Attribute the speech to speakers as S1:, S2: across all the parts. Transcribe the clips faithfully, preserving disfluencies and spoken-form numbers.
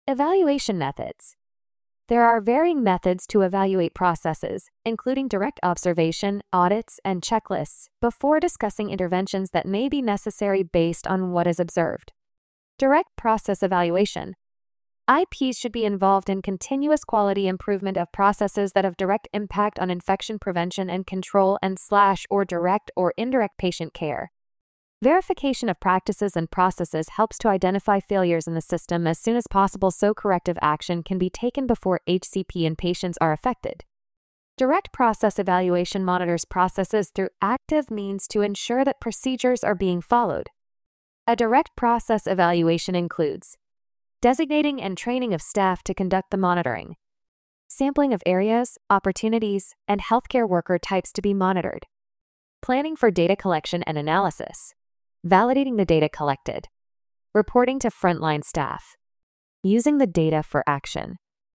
S1: Evaluation methods. There are varying methods to evaluate processes, including direct observation, audits, and checklists, before discussing interventions that may be necessary based on what is observed. Direct process evaluation. I Ps should be involved in continuous quality improvement of processes that have direct impact on infection prevention and control and slash or direct or indirect patient care. Verification of practices and processes helps to identify failures in the system as soon as possible so corrective action can be taken before H C P and patients are affected. Direct process evaluation monitors processes through active means to ensure that procedures are being followed. A direct process evaluation includes designating and training of staff to conduct the monitoring, sampling of areas, opportunities, and healthcare worker types to be monitored, planning for data collection and analysis, validating the data collected, reporting to frontline staff, using the data for action.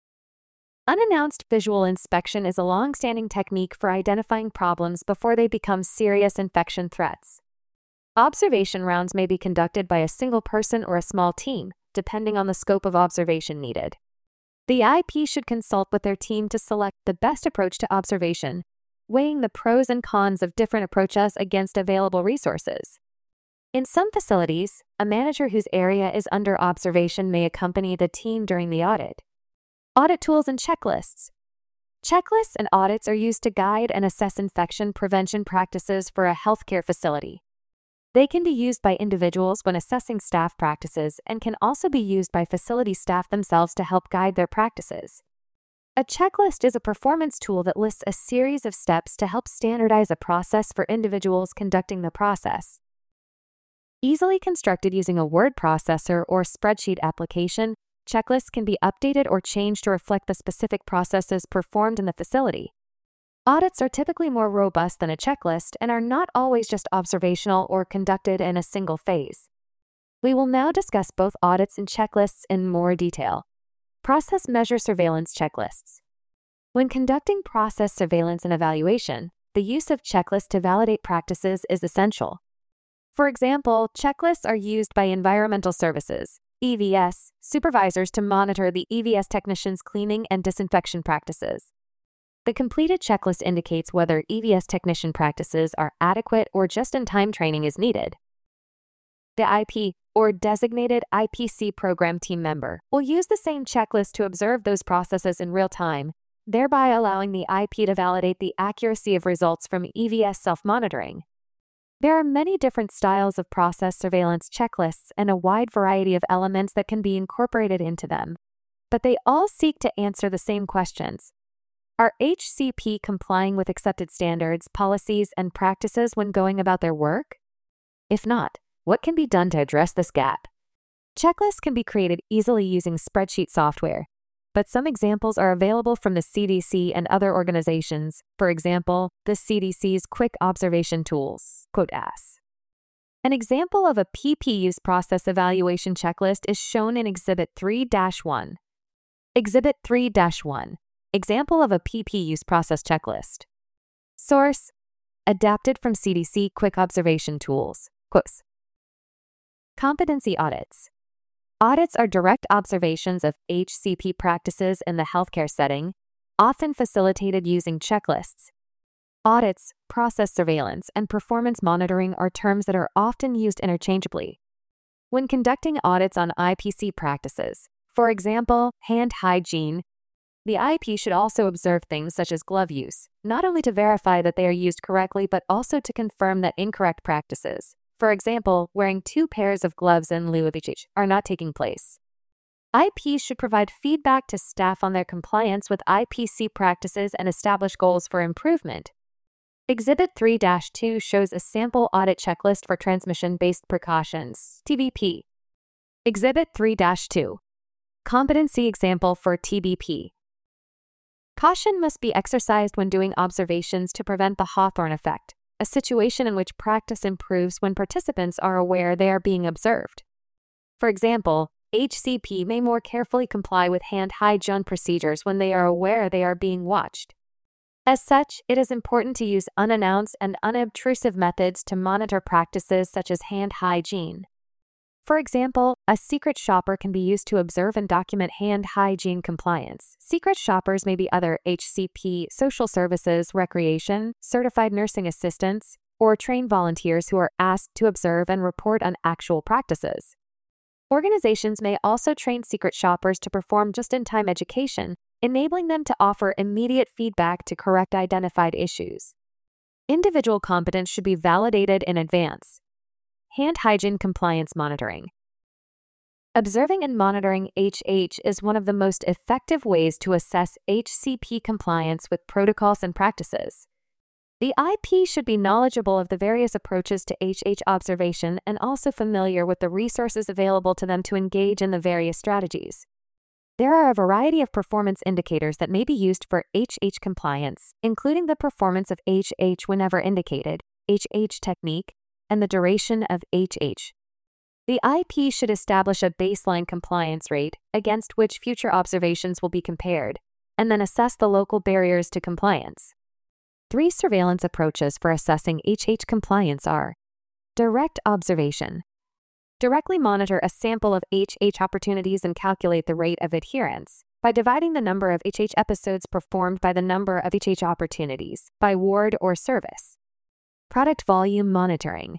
S1: Unannounced visual inspection is a long-standing technique for identifying problems before they become serious infection threats. Observation rounds may be conducted by a single person or a small team, depending on the scope of observation needed. The I P should consult with their team to select the best approach to observation, weighing the pros and cons of different approaches against available resources. In some facilities, a manager whose area is under observation may accompany the team during the audit. Audit tools and checklists. Checklists and audits are used to guide and assess infection prevention practices for a healthcare facility. They can be used by individuals when assessing staff practices and can also be used by facility staff themselves to help guide their practices. A checklist is a performance tool that lists a series of steps to help standardize a process for individuals conducting the process. Easily constructed using a word processor or spreadsheet application, checklists can be updated or changed to reflect the specific processes performed in the facility. Audits are typically more robust than a checklist and are not always just observational or conducted in a single phase. We will now discuss both audits and checklists in more detail. Process measure surveillance checklists. When conducting process surveillance and evaluation, the use of checklists to validate practices is essential. For example, checklists are used by environmental services, E V S, supervisors to monitor the E V S technicians' cleaning and disinfection practices. The completed checklist indicates whether E V S technician practices are adequate or just-in-time training is needed. The I P, or designated I P C program team member, will use the same checklist to observe those processes in real time, thereby allowing the I P to validate the accuracy of results from E V S self-monitoring. There are many different styles of process surveillance checklists and a wide variety of elements that can be incorporated into them, but they all seek to answer the same questions. Are H C P complying with accepted standards, policies, and practices when going about their work? If not, what can be done to address this gap? Checklists can be created easily using spreadsheet software, but some examples are available from the C D C and other organizations, for example, the C D C's Quick Observation Tools, quote as. An example of a P P use process evaluation checklist is shown in Exhibit three dash one. Exhibit three dash one. Example of a P P use process checklist. Source: adapted from C D C Quick Observation Tools, quotes. Competency audits. Audits are direct observations of H C P practices in the healthcare setting, often facilitated using checklists. Audits, process surveillance, and performance monitoring are terms that are often used interchangeably. When conducting audits on I P C practices, for example, hand hygiene, the I P should also observe things such as glove use, not only to verify that they are used correctly but also to confirm that incorrect practices, for example, wearing two pairs of gloves in lieu of each, are not taking place. I Ps should provide feedback to staff on their compliance with I P C practices and establish goals for improvement. Exhibit three dash two shows a sample audit checklist for transmission-based precautions, T B P. Exhibit three dash two. Competency example for T B P. Caution must be exercised when doing observations to prevent the Hawthorne effect, a situation in which practice improves when participants are aware they are being observed. For example, H C P may more carefully comply with hand hygiene procedures when they are aware they are being watched. As such, it is important to use unannounced and unobtrusive methods to monitor practices such as hand hygiene. For example, a secret shopper can be used to observe and document hand hygiene compliance. Secret shoppers may be other H C P, social services, recreation, certified nursing assistants, or trained volunteers who are asked to observe and report on actual practices. Organizations may also train secret shoppers to perform just-in-time education, enabling them to offer immediate feedback to correct identified issues. Individual competence should be validated in advance. Hand hygiene compliance monitoring. Observing and monitoring H H is one of the most effective ways to assess H C P compliance with protocols and practices. The I P should be knowledgeable of the various approaches to H H observation and also familiar with the resources available to them to engage in the various strategies. There are a variety of performance indicators that may be used for H H compliance, including the performance of H H whenever indicated, H H technique, and the duration of H H. The I P should establish a baseline compliance rate against which future observations will be compared, and then assess the local barriers to compliance. Three surveillance approaches for assessing H H compliance are: direct observation. Directly monitor a sample of H H opportunities and calculate the rate of adherence by dividing the number of H H episodes performed by the number of H H opportunities by ward or service. Product volume monitoring.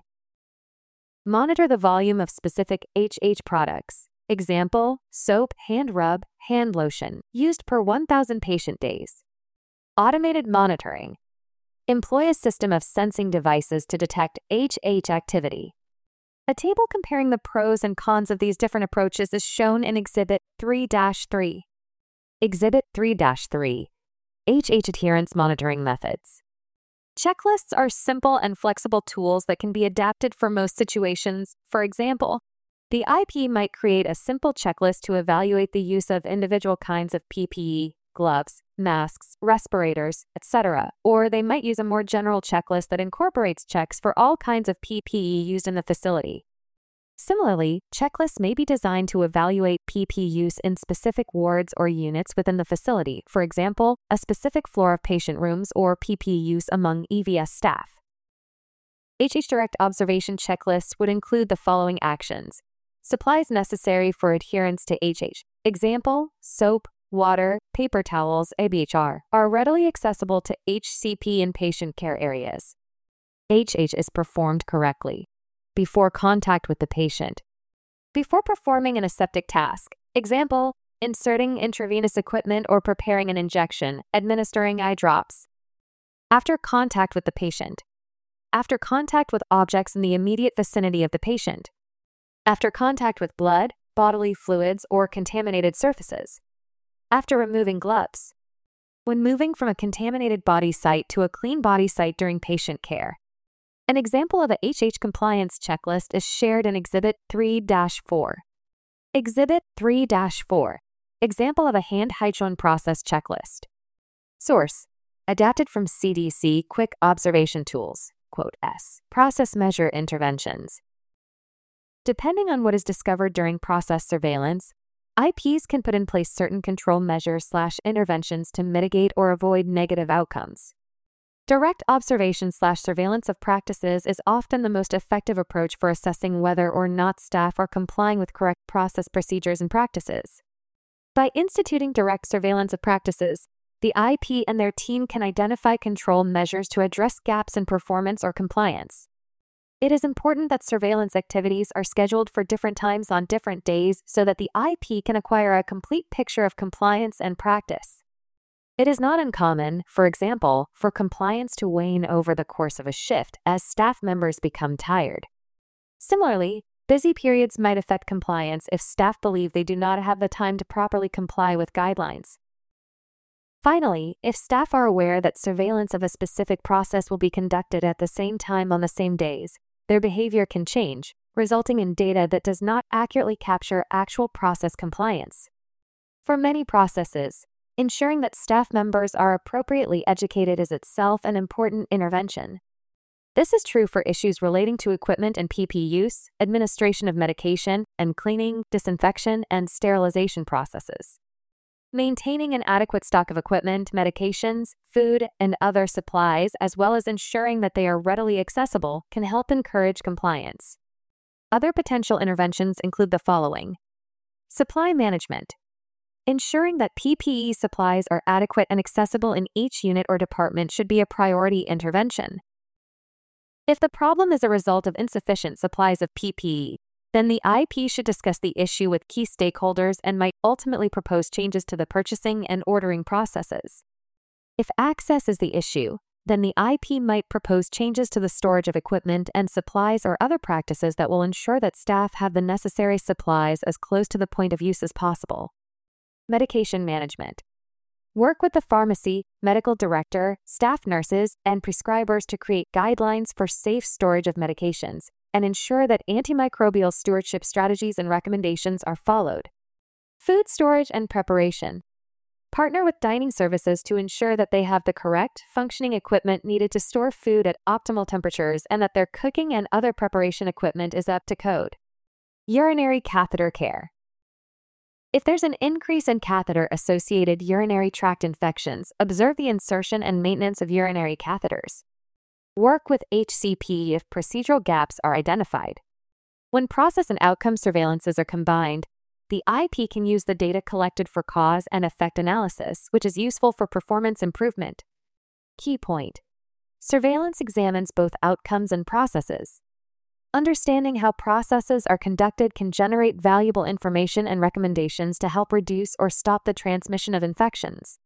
S1: Monitor the volume of specific H H products. Example, soap, hand rub, hand lotion, used per one thousand patient days. Automated monitoring. Employ a system of sensing devices to detect H H activity. A table comparing the pros and cons of these different approaches is shown in Exhibit three dash three. Exhibit three dash three. H H adherence monitoring methods. Checklists are simple and flexible tools that can be adapted for most situations. For example, the I P might create a simple checklist to evaluate the use of individual kinds of P P E, gloves, masks, respirators, et cetera, or they might use a more general checklist that incorporates checks for all kinds of P P E used in the facility. Similarly, checklists may be designed to evaluate P P E use in specific wards or units within the facility, for example, a specific floor of patient rooms or P P E use among E V S staff. H H direct observation checklists would include the following actions: supplies necessary for adherence to H H. Example, soap, water, paper towels, A B H R, are readily accessible to H C P in patient care areas. H H is performed correctly. Before contact with the patient. Before performing an aseptic task, example, inserting intravenous equipment or preparing an injection, administering eye drops. After contact with the patient. After contact with objects in the immediate vicinity of the patient. After contact with blood, bodily fluids, or contaminated surfaces. After removing gloves. When moving from a contaminated body site to a clean body site during patient care. An example of a H H compliance checklist is shared in Exhibit three dash four. Exhibit three dash four. Example of a hand hygiene process checklist. Source: adapted from C D C Quick Observation Tools, quote S. Process measure interventions. Depending on what is discovered during process surveillance, I Ps can put in place certain control measures slash interventions to mitigate or avoid negative outcomes. Direct observation slash surveillance of practices is often the most effective approach for assessing whether or not staff are complying with correct process procedures and practices. By instituting direct surveillance of practices, the I P and their team can identify control measures to address gaps in performance or compliance. It is important that surveillance activities are scheduled for different times on different days so that the I P can acquire a complete picture of compliance and practice. It is not uncommon, for example, for compliance to wane over the course of a shift as staff members become tired. Similarly, busy periods might affect compliance if staff believe they do not have the time to properly comply with guidelines. Finally, if staff are aware that surveillance of a specific process will be conducted at the same time on the same days, their behavior can change, resulting in data that does not accurately capture actual process compliance. For many processes, ensuring that staff members are appropriately educated is itself an important intervention. This is true for issues relating to equipment and P P E use, administration of medication, and cleaning, disinfection, and sterilization processes. Maintaining an adequate stock of equipment, medications, food, and other supplies, as well as ensuring that they are readily accessible, can help encourage compliance. Other potential interventions include the following: supply management. Ensuring that P P E supplies are adequate and accessible in each unit or department should be a priority intervention. If the problem is a result of insufficient supplies of P P E, then the I P should discuss the issue with key stakeholders and might ultimately propose changes to the purchasing and ordering processes. If access is the issue, then the I P might propose changes to the storage of equipment and supplies or other practices that will ensure that staff have the necessary supplies as close to the point of use as possible. Medication management. Work with the pharmacy, medical director, staff nurses, and prescribers to create guidelines for safe storage of medications and ensure that antimicrobial stewardship strategies and recommendations are followed. Food storage and preparation. Partner with dining services to ensure that they have the correct, functioning equipment needed to store food at optimal temperatures and that their cooking and other preparation equipment is up to code. Urinary catheter care. If there's an increase in catheter-associated urinary tract infections, observe the insertion and maintenance of urinary catheters. Work with H C P if procedural gaps are identified. When process and outcome surveillances are combined, the I P can use the data collected for cause and effect analysis, which is useful for performance improvement. Key point: surveillance examines both outcomes and processes. Understanding how processes are conducted can generate valuable information and recommendations to help reduce or stop the transmission of infections.